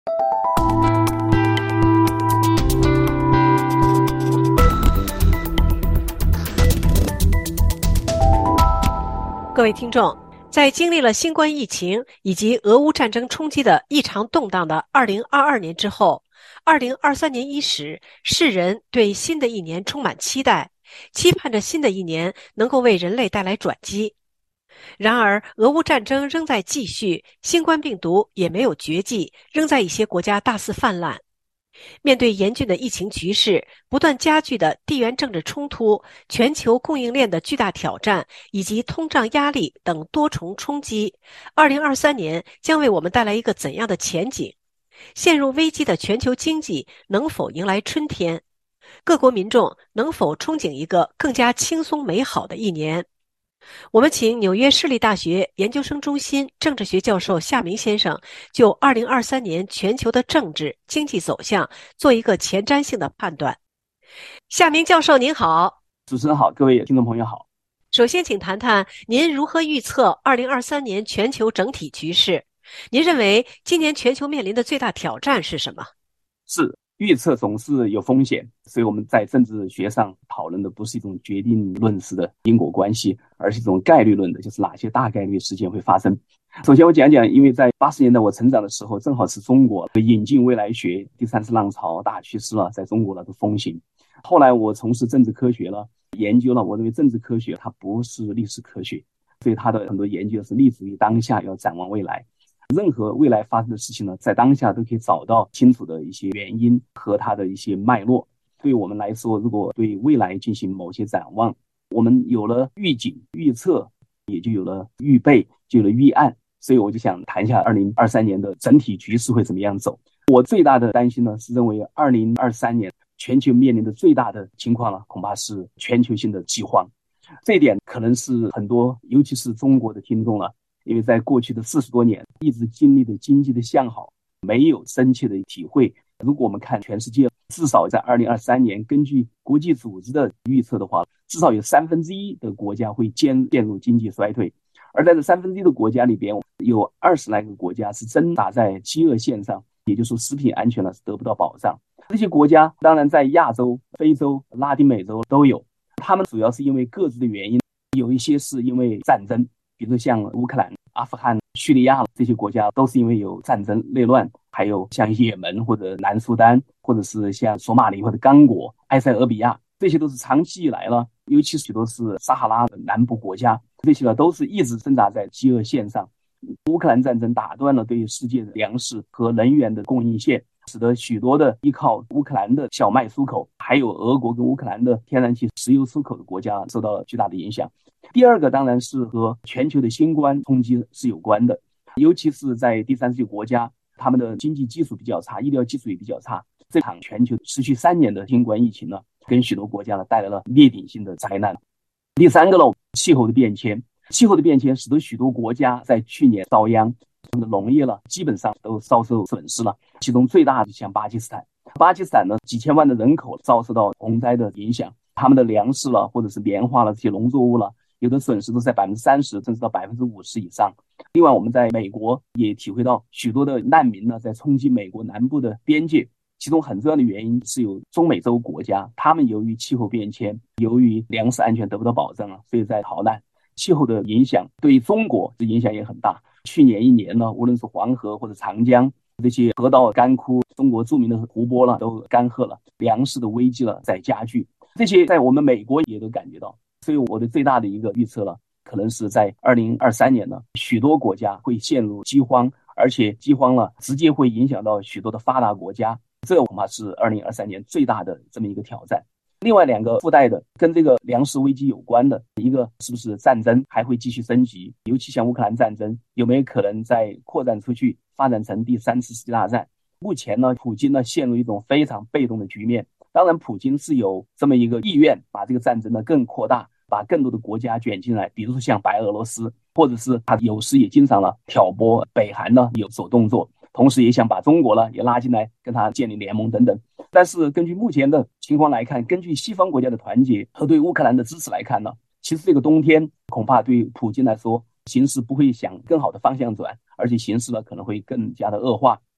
各位听众，在经历了新冠疫情以及俄乌战争冲击的异常动荡的2022年之后，2023年伊始，世人对新的一年充满期待，期盼着新的一年能够为人类带来转机。然而，俄乌战争仍在继续，新冠病毒也没有绝迹，仍在一些国家大肆泛滥。面对严峻的疫情局势、不断加剧的地缘政治冲突、全球供应链的巨大挑战以及通胀压力等多重冲击，2023年将为我们带来一个怎样的前景？陷入危机的全球经济能否迎来春天？各国民众能否憧憬一个更加轻松美好的一年？我们请纽约市立大学研究生中心政治学教授夏明先生就2023年全球的政治经济走向做一个前瞻性的判断。夏明教授您好。 主持人好，各位听众朋友好。 首先请谈谈您如何预测2023年全球整体局势？您认为今年全球面临的最大挑战是什么？ 预测总是有风险，所以我们在政治学上讨论的不是一种决定论式的因果关系，而是一种概率论的，就是哪些大概率事件会发生。首先我讲讲，因为在80年代我成长的时候，正好是中国引进未来学第三次浪潮大趋势了，在中国都风行。后来我从事政治科学了，研究了，我认为政治科学它不是历史科学，所以它的很多研究是立足于当下，要展望未来。任何未来发生的事情呢，在当下都可以找到清楚的一些原因和它的一些脉络。对我们来说，如果对未来进行某些展望，我们有了预警、预测，也就有了预备，就有了预案。所以我就想谈一下2023年的整体局势会怎么样走。我最大的担心呢，是认为2023年全球面临的最大的情况呢，恐怕是全球性的饥荒。这一点可能是很多，尤其是中国的听众了，因为在过去的40多年一直经历的经济的向好，没有深切的体会。如果我们看全世界，至少在2023年，根据国际组织的预测的话，至少有1/3的国家会陷入经济衰退。而在这1/3的国家里边，有20来个国家是挣扎在饥饿线上，也就是说食品安全呢是得不到保障。这些国家当然在亚洲、非洲、拉丁美洲都有，他们主要是因为各自的原因，有一些是因为战争，比如像乌克兰、阿富汗、叙利亚这些国家都是因为有战争内乱，还有像也门或者南苏丹，或者是像索马里或者刚果、埃塞俄比亚，这些都是长期以来了，尤其许多是撒哈拉的南部国家，这些呢都是一直挣扎在饥饿线上。乌克兰战争打断了对世界的粮食和能源的供应线，使得许多的依靠乌克兰的小麦出口，还有俄国跟乌克兰的天然气石油出口的国家受到了巨大的影响。第二个当然是和全球的新冠冲击是有关的，尤其是在第三世界国家，他们的经济基础比较差，医疗基础也比较差。这场全球持续3年的新冠疫情呢，跟许多国家呢带来了灭顶性的灾难。第三个呢，气候的变迁。气候的变迁使得许多国家在去年遭殃，他们的农业了基本上都遭受损失了。其中最大的像巴基斯坦，巴基斯坦呢几千万的人口遭受到洪灾的影响，他们的粮食了或者是棉花了这些农作物了，有的损失都在30%甚至到50%以上。另外我们在美国也体会到许多的难民呢在冲击美国南部的边界，其中很重要的原因是有中美洲国家，他们由于气候变迁，由于粮食安全得不到保障所以在逃难。气候的影响对中国的影响也很大。去年1年呢，无论是黄河或者长江这些河道干枯，中国著名的湖泊了都干涸了，粮食的危机了在加剧，这些在我们美国也都感觉到。所以我的最大的一个预测了，可能是在2023年呢，许多国家会陷入饥荒，而且饥荒了直接会影响到许多的发达国家，这恐怕是2023年最大的这么一个挑战。另外2个附带的跟这个粮食危机有关的，一个是不是战争还会继续升级，尤其像乌克兰战争有没有可能再扩展出去，发展成第3次世界大战。目前呢，普京呢陷入一种非常被动的局面。当然普京是有这么一个意愿，把这个战争呢更扩大，把更多的国家卷进来，比如说像白俄罗斯，或者是他有时也经常了挑拨北韩呢有所动作，同时也想把中国呢也拉进来跟他建立联盟等等。但是根据目前的情况来看，根据西方国家的团结和对乌克兰的支持来看呢，其实这个冬天恐怕对普京来说形势不会向更好的方向转，而且形势呢可能会更加的恶化。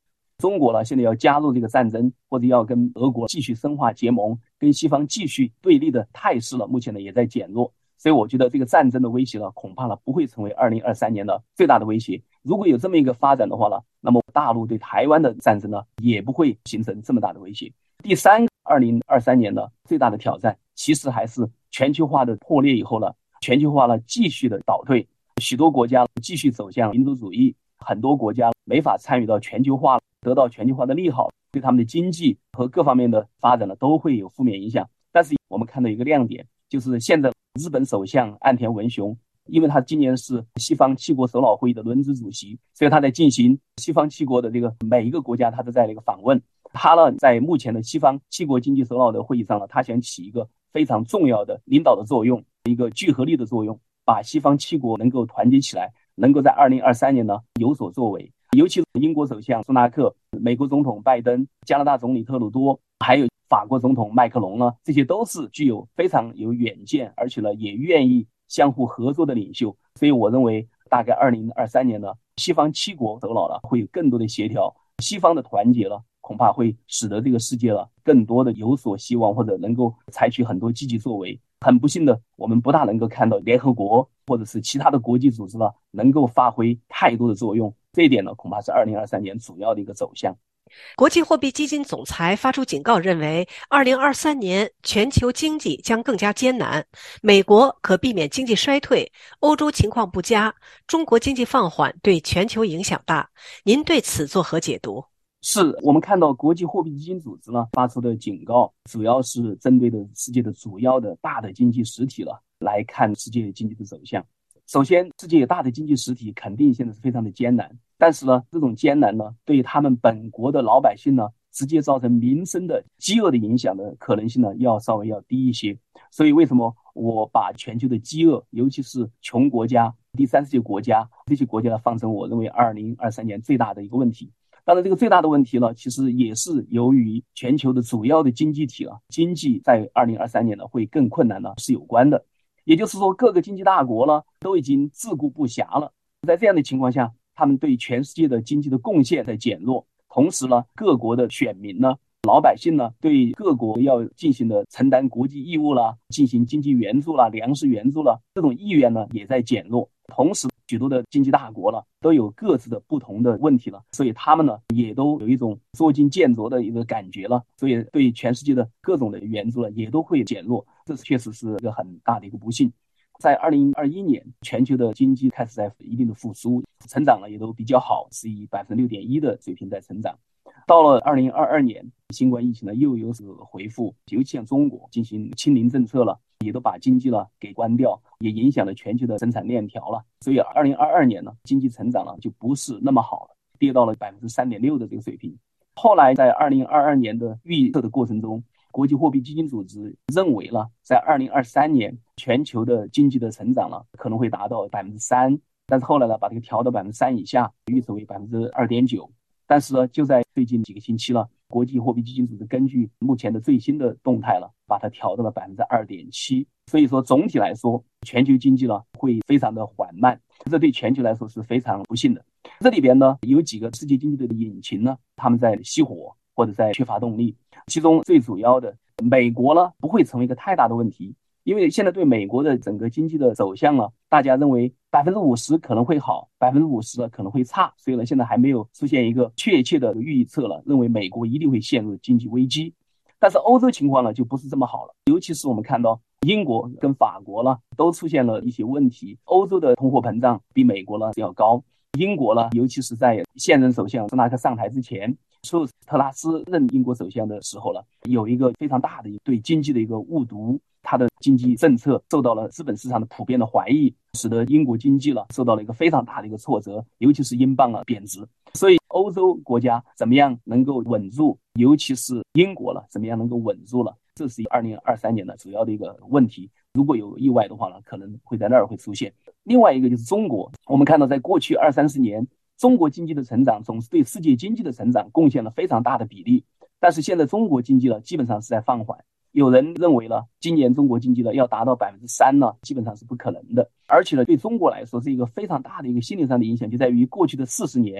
中国呢现在要加入这个战争，或者要跟俄国继续深化结盟，跟西方继续对立的态势呢，目前呢也在减弱。所以我觉得这个战争的威胁呢，恐怕呢不会成为2023年的最大的威胁。如果有这么一个发展的话呢，那么大陆对台湾的战争呢，也不会形成这么大的威胁。第三，2023年呢最大的挑战，其实还是全球化的破裂以后呢，全球化呢继续的倒退，许多国家继续走向民族主义，很多国家没法参与到全球化，得到全球化的利好，对他们的经济和各方面的发展呢都会有负面影响。但是我们看到一个亮点，就是现在日本首相岸田文雄，因为他今年是西方七国首脑会议的轮值主席，所以他在进行西方七国的这个每一个国家他都在这个访问。他呢在目前的西方七国经济首脑的会议上呢，他想起一个非常重要的领导的作用，一个聚合力的作用，把西方七国能够团结起来，能够在2023年呢有所作为。尤其是英国首相苏纳克、美国总统拜登、加拿大总理特鲁多，还有法国总统麦克龙呢，这些都是具有非常有远见，而且呢也愿意相互合作的领袖。所以我认为大概2023年呢，西方七国首脑呢会有更多的协调，西方的团结了，恐怕会使得这个世界了更多的有所希望，或者能够采取很多积极作为。很不幸的，我们不大能够看到联合国或者是其他的国际组织呢能够发挥太多的作用，这一点呢恐怕是2023年主要的一个走向。 国际货币基金总裁发出警告，认为2023年全球经济将更加艰难，美国可避免经济衰退，欧洲情况不佳，中国经济放缓对全球影响大。您对此作何解读？ 是我们看到国际货币基金组织呢发出的警告，主要是针对的世界的主要的大的经济实体了来看世界经济的走向。首先，世界大的经济实体肯定现在是非常的艰难，但是呢，这种艰难呢，对他们本国的老百姓呢，直接造成民生的饥饿的影响的可能性呢，稍微要低一些。所以，为什么我把全球的饥饿，尤其是穷国家、第三世界国家这些国家呢，放成我认为2023年最大的一个问题？当然，这个最大的问题呢，其实也是由于全球的主要的经济体经济在2023年呢会更困难呢是有关的。也就是说，各个经济大国呢都已经自顾不暇了。在这样的情况下，他们对全世界的经济的贡献在减弱，同时呢，各国的选民呢、老百姓呢，对各国要进行的承担国际义务啦、进行经济援助啦、粮食援助啦，这种意愿呢也在减弱。同时，许多的经济大国了都有各自的不同的问题了，所以他们呢也都有一种捉襟见肘的一个感觉了，所以对全世界的各种的援助呢也都会减弱，这确实是一个很大的一个不幸。在2021年，全球的经济开始在一定的复苏，成长了也都比较好，是以6.1%的水平在成长。到了2022年，新冠疫情呢又有所回复，尤其像中国进行清零政策了，也都把经济了给关掉，也影响了全球的生产链条了。所以2022年呢，经济成长了就不是那么好了，跌到了3.6%的这个水平。后来在2022年的预测的过程中，国际货币基金组织认为了，在2023年全球的经济的成长了可能会达到3%，但是后来呢，把这个调到3%以下，预测为2.9%。但是呢，就在最近几个星期了，国际货币基金组织根据目前的最新的动态了，把它调到了2.7%。所以说，总体来说，全球经济呢会非常的缓慢，这对全球来说是非常不幸的。这里边呢，有几个世界经济的引擎呢，他们在熄火或者在缺乏动力。其中最主要的，美国呢不会成为一个太大的问题，因为现在对美国的整个经济的走向呢，大家认为50%可能会好，50%呢可能会差，所以呢现在还没有出现一个确切的预测了，认为美国一定会陷入经济危机。但是欧洲情况呢就不是这么好了，尤其是我们看到英国跟法国呢都出现了一些问题，欧洲的通货膨胀比美国呢要高。英国呢，尤其是在现任首相苏纳克上台之前，苏特拉斯任英国首相的时候呢，有一个非常大的对经济的一个误读，他的经济政策受到了资本市场的普遍的怀疑，使得英国经济了受到了一个非常大的一个挫折，尤其是英镑贬值。所以欧洲国家怎么样能够稳住，尤其是英国了怎么样能够稳住了，这是2023年的主要的一个问题。如果有意外的话呢，可能会在那儿会出现。另外一个就是中国，我们看到在过去20-30年，中国经济的成长总是对世界经济的成长贡献了非常大的比例，但是现在中国经济呢基本上是在放缓。有人认为呢，今年中国经济呢要达到3%呢，基本上是不可能的。而且呢，对中国来说是一个非常大的一个心理上的影响，就在于过去的40年，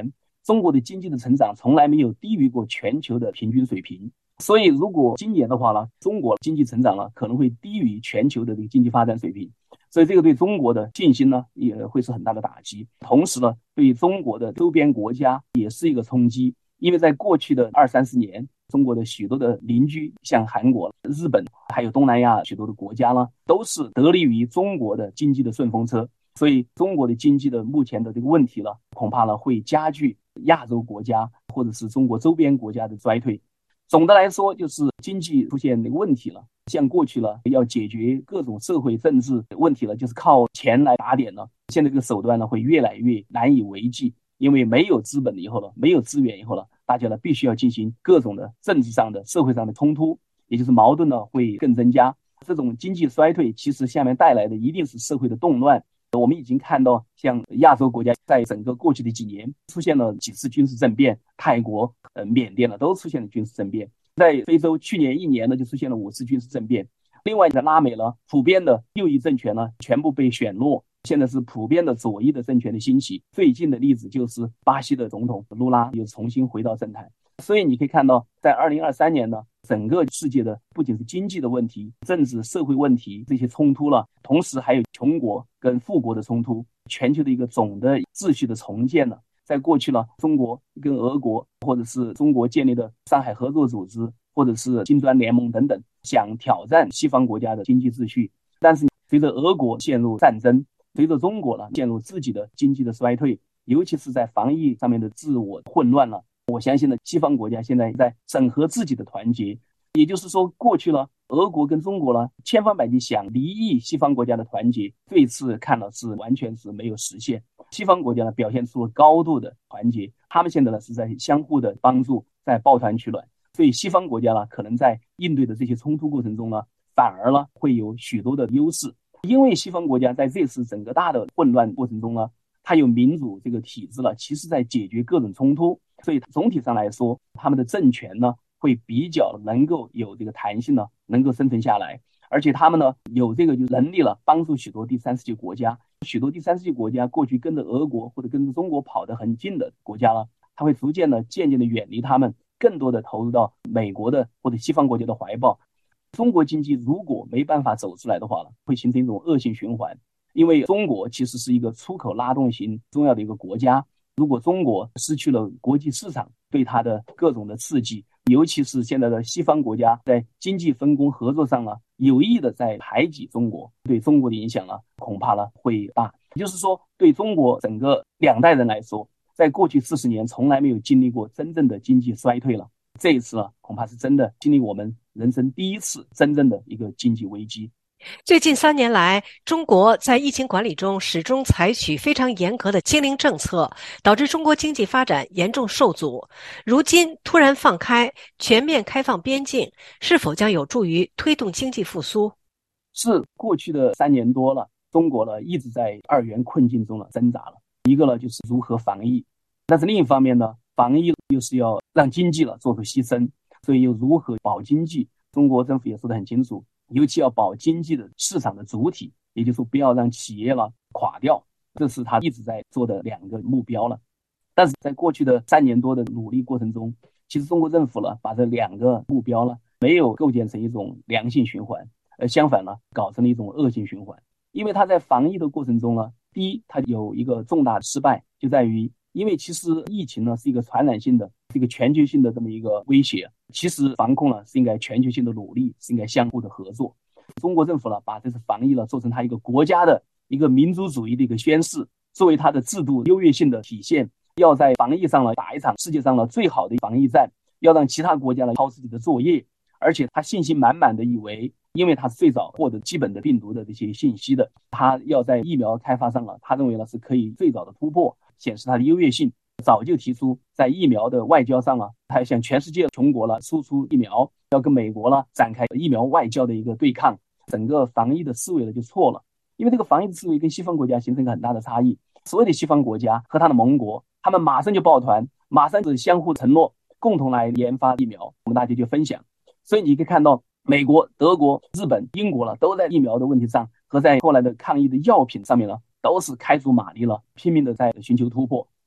中国的经济的成长从来没有低于过全球的平均水平。所以如果今年的话呢，中国经济成长呢可能会低于全球的这个经济发展水平，所以这个对中国的信心呢也会是很大的打击。同时呢，对中国的周边国家也是一个冲击，因为在过去的20-30年，中国的许多的邻居，像韩国、日本，还有东南亚许多的国家呢，都是得力于中国的经济的顺风车。所以中国的经济的目前的这个问题呢，恐怕呢会加剧亚洲国家或者是中国周边国家的衰退。总的来说，就是经济出现那个问题了，像过去了要解决各种社会政治问题了，就是靠钱来打点了。现在这个手段呢会越来越难以为继，因为没有资本以后了，没有资源以后了，大家呢必须要进行各种的政治上的、社会上的冲突，也就是矛盾呢会更增加。这种经济衰退其实下面带来的一定是社会的动乱。我们已经看到，像亚洲国家在整个过去的几年出现了几次军事政变，泰国、缅甸呢都出现了军事政变。在非洲，去年1年呢就出现了5次军事政变。另外，在拉美呢，普遍的右翼政权呢全部被选落，现在是普遍的左翼的政权的兴起。最近的例子就是巴西的总统卢拉又重新回到政坛。所以你可以看到，在2023年呢，整个世界的不仅是经济的问题、政治社会问题这些冲突了，同时还有穷国跟富国的冲突，全球的一个总的秩序的重建了。在过去呢，中国跟俄国或者是中国建立的上海合作组织或者是金砖联盟等等，想挑战西方国家的经济秩序。但是随着俄国陷入战争，随着中国呢陷入自己的经济的衰退，尤其是在防疫上面的自我混乱了，我相信呢，西方国家现在在整合自己的团结。也就是说，过去呢，俄国跟中国呢千方百计想离异西方国家的团结，这一次看了是完全是没有实现。西方国家呢表现出了高度的团结，他们现在呢是在相互的帮助，在抱团取暖。所以西方国家呢可能在应对的这些冲突过程中呢，反而呢会有许多的优势。因为西方国家在这次整个大的混乱过程中呢，它有民主这个体制了，其实在解决各种冲突，所以总体上来说，他们的政权呢会比较能够有这个弹性呢，能够生存下来。而且他们呢有这个能力了，帮助许多第三世界国家。许多第三世界国家过去跟着俄国或者跟着中国跑得很近的国家呢，它会逐渐的渐渐的远离他们，更多的投入到美国的或者西方国家的怀抱。中国经济如果没办法走出来的话呢，会形成一种恶性循环。因为中国其实是一个出口拉动型重要的一个国家，如果中国失去了国际市场对它的各种的刺激，尤其是现在的西方国家在经济分工合作上呢，有意的在排挤中国，对中国的影响呢，恐怕呢会大。也就是说，对中国整个2代人来说，在过去40年从来没有经历过真正的经济衰退了。这一次呢，恐怕是真的经历我们人生第一次真正的一个经济危机。 最近3年来，中国在疫情管理中始终采取非常严格的清零政策，导致中国经济发展严重受阻。如今突然放开，全面开放边境，是否将有助于推动经济复苏？ 是过去的3年多了，中国呢一直在2元困境中挣扎了。一个呢就是如何防疫，但是另一方面呢，防疫又是要让经济做出牺牲，所以又如何保经济？中国政府也说得很清楚，尤其要保经济的市场的主体，也就是说不要让企业垮掉，这是他一直在做的2个目标了。但是在过去的3年多的努力过程中，其实中国政府把这2个目标没有构建成一种良性循环，相反搞成了一种恶性循环。因为他在防疫的过程中第一，他有一个重大的失败，就在于因为其实疫情是一个传染性的，是一个全球性的这么一个威胁。其实防控是应该全球性的努力，是应该相互的合作。中国政府把这次防疫做成它一个国家的一个民族主义的一个宣示，作为它的制度优越性的体现，要在防疫上打一场世界上最好的防疫战，要让其他国家抄自己的作业。而且他信心满满的以为，因为他是最早获得基本的病毒的这些信息的，他要在疫苗开发上他认为是可以最早的突破，显示他的优越性。早就提出在疫苗的外交上他向全世界穷国输出疫苗，要跟美国展开疫苗外交的一个对抗。整个防疫的思维就错了，因为这个防疫的思维跟西方国家形成一个很大的差异。所有的西方国家和他的盟国，他们马上就抱团，马上就相互承诺，共同来研发疫苗，我们大家就分享。所以你可以看到美国、德国、日本、英国都在疫苗的问题上和在后来的抗疫的药品上面都是开足马力拼命的在寻求突破。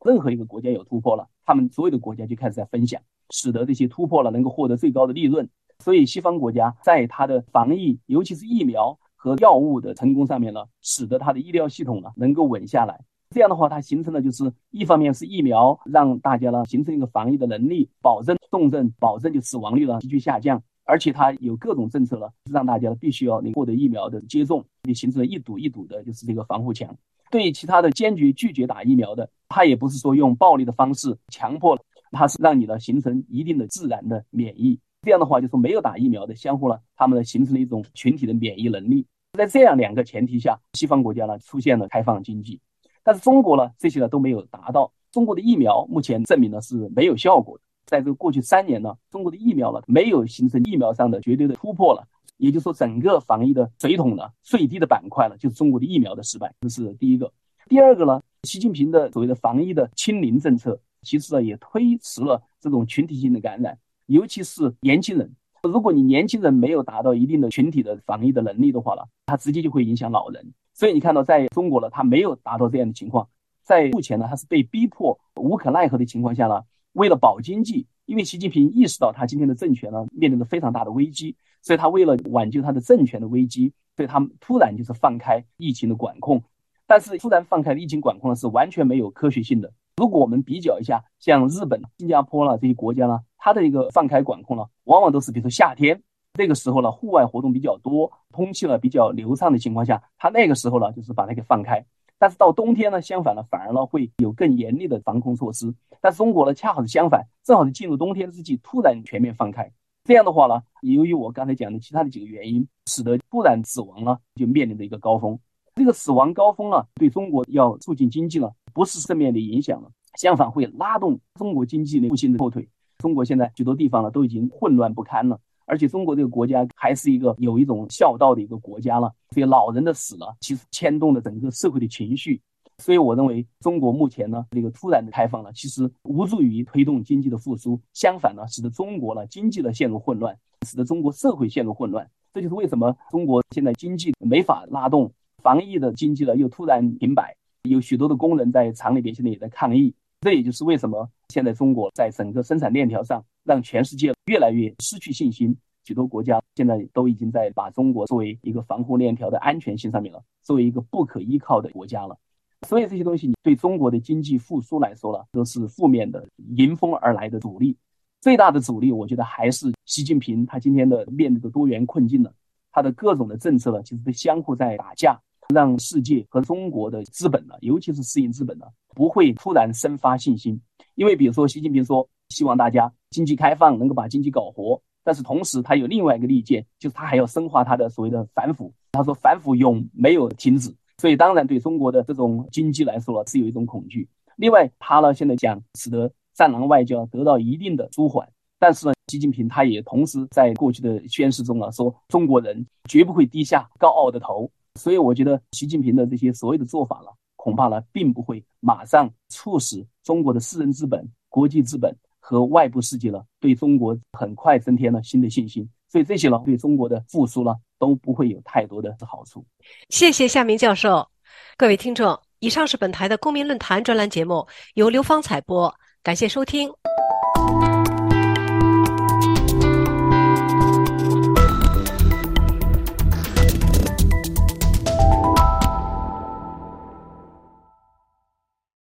任何一个国家有突破了，他们所有的国家就开始在分享，使得这些突破了能够获得最高的利润。所以西方国家在它的防疫，尤其是疫苗和药物的成功上面呢，使得它的医疗系统呢能够稳下来。这样的话，它形成了就是一方面是疫苗让大家呢形成一个防疫的能力，保证重症，保证就死亡率呢急剧下降，而且它有各种政策呢让大家必须要获得疫苗的接种，就形成了一堵一堵的就是这个防护墙。对于其他的坚决拒绝打疫苗的，它也不是说用暴力的方式强迫，它是让你呢形成一定的自然的免疫。这样的话，就是没有打疫苗的相互呢，他们呢形成了一种群体的免疫能力。在这样两个前提下，西方国家呢出现了开放经济，但是中国呢这些呢都没有达到。中国的疫苗目前证明呢是没有效果的，在这个过去3年呢，中国的疫苗呢没有形成疫苗上的绝对的突破了。也就是说，整个防疫的水桶呢最低的板块了，就是中国的疫苗的失败，这是第一个。第二个呢，习近平的所谓的防疫的清零政策，其实呢也推迟了这种群体性的感染，尤其是年轻人。如果你年轻人没有达到一定的群体的防疫的能力的话呢，它直接就会影响老人。所以你看到在中国呢，它没有达到这样的情况。在目前呢，它是被逼迫无可奈何的情况下呢，为了保经济，因为习近平意识到他今天的政权呢面临着非常大的危机，所以他为了挽救他的政权的危机，所以他突然就是放开疫情的管控。但是突然放开的疫情管控呢是完全没有科学性的。如果我们比较一下，像日本、新加坡这些国家呢，它的一个放开管控呢，往往都是比如说夏天这个时候呢，户外活动比较多，空气呢比较流畅的情况下，它那个时候呢就是把它给放开。但是到冬天呢，相反呢，反而呢会有更严厉的防控措施。但是中国呢，恰好是相反，正好是进入冬天之际，突然全面放开。这样的话呢，由于我刚才讲的其他的几个原因，使得突然死亡呢就面临着一个高峰。这个死亡高峰呢，对中国要促进经济呢，不是正面的影响了，相反会拉动中国经济的复兴的后腿。中国现在许多地方呢都已经混乱不堪了。而且中国这个国家还是一个有一种孝道的一个国家了，所以老人的死了，其实牵动了整个社会的情绪。所以我认为中国目前呢这个突然的开放呢，其实无助于推动经济的复苏，相反呢使得中国呢经济呢陷入混乱，使得中国社会陷入混乱。这就是为什么中国现在经济没法拉动，防疫的经济呢又突然停摆，有许多的工人在厂里边现在也在抗议。这也就是为什么现在中国在整个生产链条上让全世界越来越失去信心，许多国家现在都已经在把中国作为一个防护链条的安全性上面了，作为一个不可依靠的国家了。所以这些东西对中国的经济复苏来说了，都是负面的，迎风而来的阻力。最大的阻力我觉得还是习近平他今天的面对的多元困境了，他的各种的政策呢其实都相互在打架，让世界和中国的资本呢，尤其是私营资本呢，不会突然生发信心。因为比如说习近平说希望大家经济开放，能够把经济搞活，但是同时他有另外一个利剑，就是他还要深化他的所谓的反腐。他说反腐永没有停止，所以当然对中国的这种经济来说是有一种恐惧。另外他呢现在讲使得战狼外交得到一定的舒缓，但是呢习近平他也同时在过去的宣示中说中国人绝不会低下高傲的头。所以我觉得习近平的这些所谓的做法恐怕并不会马上促使中国的私人资本、国际资本和外部世界对中国很快增添了新的信心。所以这些对中国的复苏都不会有太多的好处。 谢谢夏明教授。各位听众，以上是本台的公民论坛专栏节目，由刘芳采播，感谢收听，